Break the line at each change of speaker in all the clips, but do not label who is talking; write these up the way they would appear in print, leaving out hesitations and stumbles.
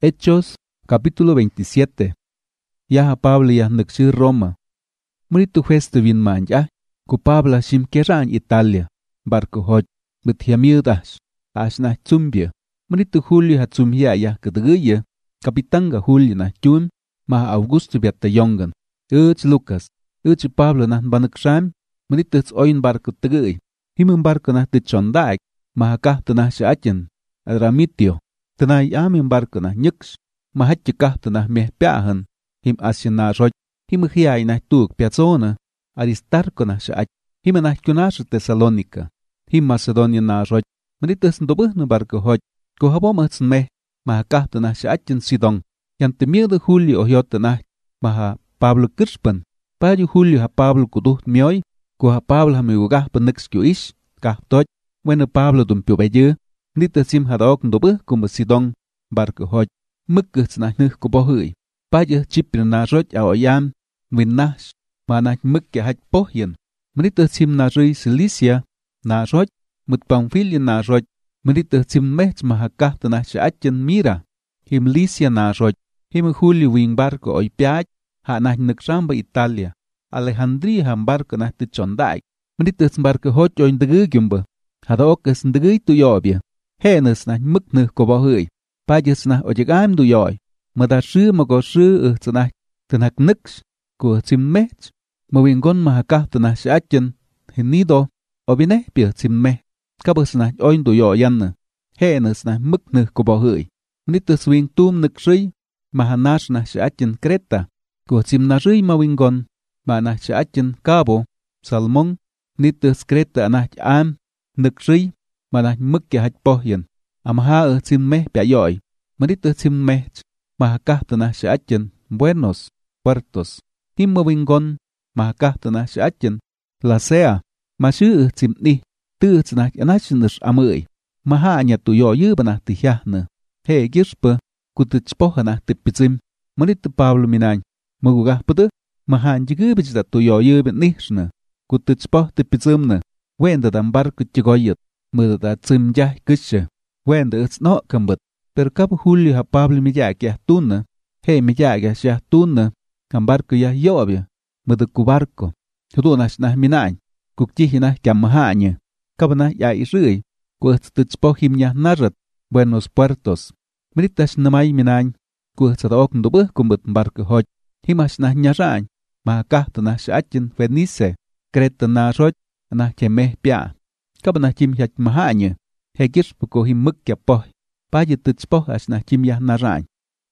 Hechos, capítulo 27. Yaha Pablo yah nukshi Roma. Mritu Festo vin man yah, ku Pablo shim keran Italia, barco hoj, bit yamiudash, ashna tzumbia. Mritu Julio ha tzumbia yah kadguya, kapitanga Julio na chun, ma Augusto biatta yongan. Lucas, Pablo na banuksham, mritu oin barco tguy. Himun barco na tichondaik, ma kahta na shaachen, Adramitio. Tanay amin barco na nyux, mahatje kahta na meh piahan, him asya na roj, him hiay na tuuk piazona, Aristarco na shaach, him na kunash Thessalonica, him Macedonia na roj, meritus ndobuh no barco hoj, ko habomats meh, maha kahta na shaachen Sidon, yan temir Julio ohyota na, maha Pablo Kirspan, paju Julio ha Pablo kuduh mioy, ko ha Pablo ha miugah penix ish, kahtoj, bueno Pablo dumpio beje. Nita sim hadok ndobuh kumba Sidon, barco hoj, mukkuts na nuh kubohui, paje chipir na roj aoyam, winnash, manach mukke haj pohyen, mnita sim na rui Cilicia, na roj, mut Pamfilia na roj, mnita sim mech mahakahta na shaachen Mira, him Licia na roj, him Julio wing barco oi piaj, ha na nukramba Italia, Alejandria ham barco na tichondaik, mnita barco hoj oin degugumba, hadok es ndegui tu yobia. Henus na mực nư ko bohui, pajes na ojegam du yoy, mada sư ma go sư tsna tnak nix ko simmech, ma wingon ma hakahta na shachen, henido, obine pia simme, kabus na oin du yoyan, henus na mực nư ko bohui, nitus wing tum nixri, ma hanash na shachen Creta, ko simna ri ma wingon, ma na shachen Cabo, Salmon, nitus Creta na am, nixri, mà mức kia hạch pohyen, amaha sim meh piayoy, manito sim meh, mahakahta shaachen, buenos, puertos, himmo wingon, mahakahta shaachen, la sea, mashu sim ni, tu tsnach anachinus amui, maha nya tu yo yubana tihahna, he gispa, kutchpohana tipizim, manito Pablo minan, magugah putu, maha njigubich da tu yo yubin nishna, kutchpoh tipizimna, wenda dan barco chigoyet. Mơ đã chim jai kích quen được nó cầm bật, per cấp Julio ha Pablo mi ya kia tuna, he mi ya kia tuna, cầm barco ya yobia, mơ được cu barco, tu na minain, cục chi na cầm hạ nhỉ, cấp na ya isui, cu tự chpo him ya narat, Buenos Puertos, meritas na mai minain, cu sa ok ndu bơ cầm bật barco hoj, himas na nyaran, ma kahta na shaachen Venice, Creta na roj, na cheme pia. Các bạn chim hạt mà hạ nhỉ, hay kiết bực him mức kẹp bò, ba giờ tự bò as na chim ya na rải,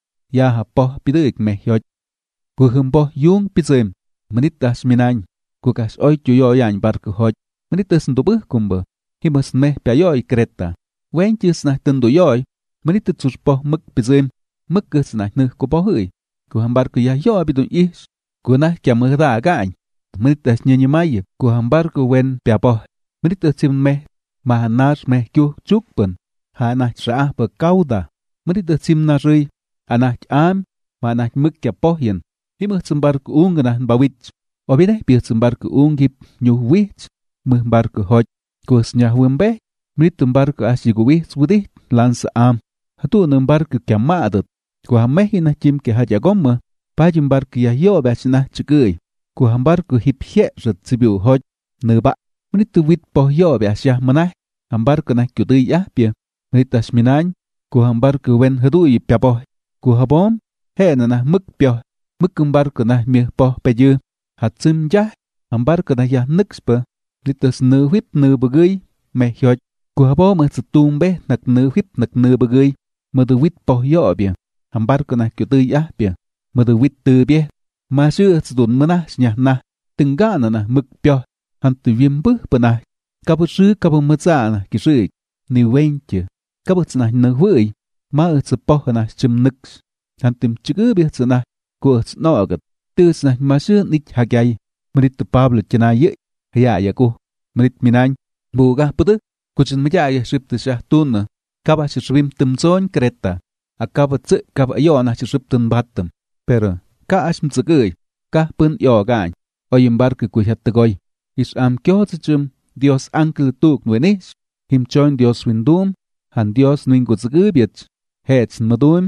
ya hấp bò bị đứt mẹ hột, của him bò yung bị dìm, mình ít as minan, của các oi chủ yo yan bar của hột, mình ít as ndu bực cùng bờ, him as mẹ bia yoi Creta, quen chưa na tân du yoi, mình ít tự bò mức bị dìm, mức cơ na nư của bò hửi, của ham bar của ya yoi bị đụng is, của na chạm mơ ra gãi, mình ít as như mai, của ham bar của quen bia bò. Meritus sim meh, ma nash meh kyu chukpen, ha nach ra per kauda. Meritus sim na rui, anach am, ma nach mực kya pohyen. Himu sumbar ku ungana bawich. Obide pir sumbar ku ungip nyu wich, mumbar ku hoj, kus nya wembe. Meritumbar ku ashigu wich wudih lans am. Hatu numbar ku kya maadat. Ku hamehi na chim ke hajagomma, pajimbar ku ya yo bach na chukui. Ku hambar ku hip hye rat sibiu hoj, nuba. Menitu wit poh yo biasya manah, hambar ku na kyudui ya pia. Menitas minan, ku hambar ku wen hadui pia poh. Ku habom, he na mực pio, mực kumbar ku na mi poh peju. Hat sim ya, hambar ku na ya nixpa. Menitas nu whip nu bagui, me hyoj. Ku habom at tumbe nak nu whip nak nu bagui. Madu wit poh yo bia, hambar ku na kyudui ya pia. Madu wit tu bia, masu at dun manah snya na, tinggana na mực pio. Hắn tự viêm bước bên này, các bác sư các bác mất ra là cái sự nhiều quen chứ, các bác này nở vơi, mà ở sự bỏ hả chấm nức, hắn tìm chữ biết sự này, của nó ở cái từ này mà sư nít hạ gai, mà nít Pablo chân ai vậy, hay à cô, mà nít mình anh, bù gà bớt, cô chân mấy ai sụp từ xa tuôn nữa, các bác sẽ sụp tầm zon Creta, à các bác tự các bác yêu na sẽ sụp tầm bát tầm, pero các anh sẽ cười, các bên yêu gai, oi embark của hạt tự gọi. Is am kyotzum Dios ankel tuk nuenis, him choin Dios windum, han Dios nuingutzgubiet, hetz madum,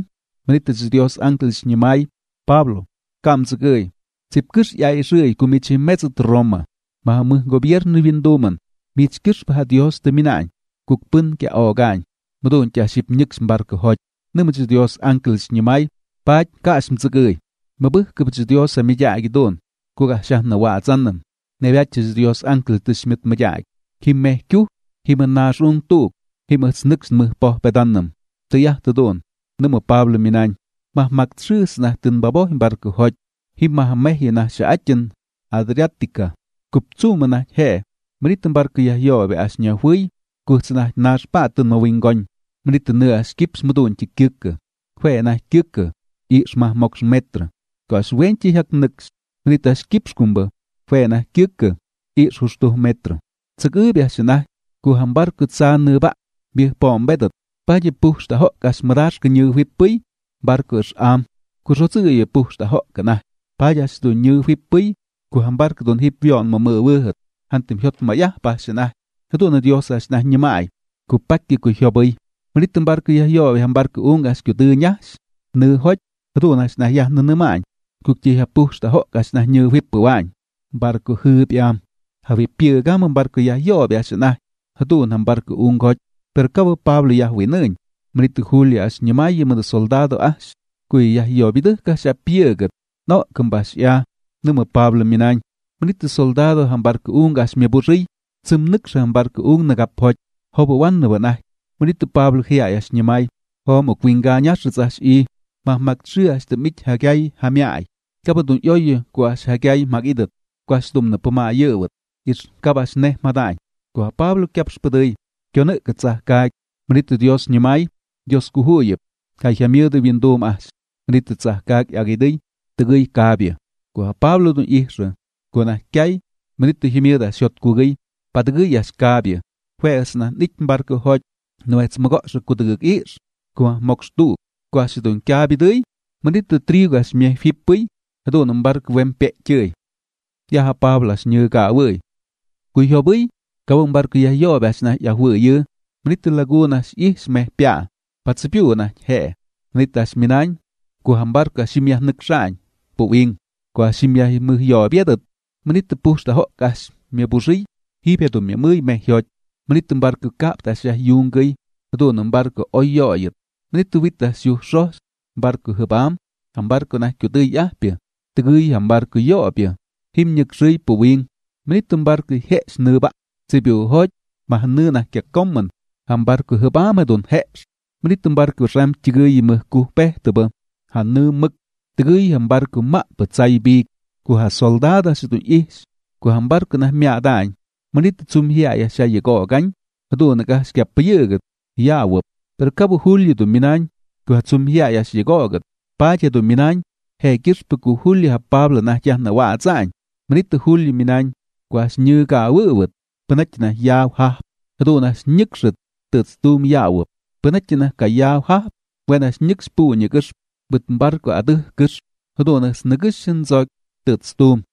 Manito Dios ángeles ñamay, Pablo, kamzagay. Zipkish ya isrey kumichi metzet Roma. Mahamah gobierno vindoman. Michkish baha Dios de minañ. Kukpun ke ogañ. Madon cha ship nyx barco hoj. Namachi Dios ángeles ñamay. Pach kaashmzagay. Mabuh kabachi Dios a miyagi don. Kuga shah na wa zanam. Neviachis Dios ángel tishmit mayag. Himmeh kyu. Himanash un tuk. Himmah nix mh poh pedanam. Tayah tadon. Nama Pablo minañ. Mah magtshus na tin baboh barco hoj. Himmah mehye na shaachin. Adriatica. Kuptsuma na he. Meritan barco yahyobe as nyahui. Kuts na nash patun mawingoñ. Meritan nu as kips mudun chikyuke. Hwe na kyuke. Ish mah moks metra. Kos wenchi hak nix. Meritas kips kumba. Hwe na kyuke. Ish hustuh metra. Tsagube as na. Kuham barco tsa nuba. Bih pom bedat. Paje puhsta hok as marash kanyu whippui. Barco is am. Kusotsuye puhsta hok kana. Paje as do nyu whippui. Kuham barco don hipvion ma murwuhet. Hantim hyot maya pasina. Haduna Dios as na nyamai. Kupaki kuhyobui. Meritan barco yahyo ham barco ungas kutu nyas. Nu hoj. Haduna as na yah nunamañ. Kukchi ha puhsta hok as na nyu whippuañ. Barco hypiam. Havi piegam barco yahyo as na. Haduna ham barco ungoj. Pero cabo Pablo yahwinuñ. Meritu Julia as nyamay de soldado as. Kuy yahyo biduh kasha piegat. No kambas ya. Numa Pablo minañ. Meritu soldado ham barco ungas miaburi. Sum nix ham barco nagapoj. Hobo wan nubanay. Meritu Pablo hiay as nyamay. Homo kwingañas as i. Mahmaktshu as de mich hagay hamiay. Kabadun yoye kuas hagay magidat. Kuas dum na pumayewat. Is kabas neh maday. Kua Pablo kiaps paday. Kyo na katsah kay. Meritu Dios nyamay. Dios kuhuyep. Kay hamil de vindom as. Meritu tsah kay agiday. Tagay kabya. Kua Pablo dun ihra. Kua na kay. Meritu hamil da syot kugay. Patagay as kabya. Hues na nit barco hoj. Nuets magos kutagag ish. Kua moks tu. Kua sidun kabiday. Meritu trigo as mieh fippuy. Hadun barco wempe chơi. Yaha Pablo as nyơ ka away. Kuy hobay. Kawang barco yahyo as na yahwuye. Meritu lagunas is meh pia. Patsapiu na he. Meritu as minañ. Kuham barco as simyah nuksañ. Puwing. Kua simyah muhyo biedat. Meritu pusta hok as miaburi. Hipetum ya muy mejyot. Meritu barco kaptas ya yungay. Hadun barco oyoyet. Meritu vitas yu sos. Barco hubam. Ham barco na kyutuy ahpia. Tagay ham barco yopia. Him nyuk sri puwing. Meritu barco hes nuba. Sipiu hoj. Mahanu na kya komman. Ham barco hubam hadun hes. Meritu barco ram chigay meh kuh peh tuba. Hanu muk. Tagay ham barco ma patsay big. Kuha soldada sidun is. Kuham barco na miadañ. Meritu tsum hiaya siya yego gañ. Hadun nagas kya payegat. Yawap. Pero cabo Julio do minañ. Kuha tsum hiaya siya yegogat. Pacha do minañ. He kirspa ku Julio ha Pablo na yah na waatsañ. Meritu Julio minañ. Kuha snyu ka awuwat. Panach na yaw hap. Hadun as nyiksit. Tats tum yawap. Panach na ka yaw hap. Wen as nyiks pu nyikish. But barco aduh kish. Hadun as nagishin zog. Tats tum.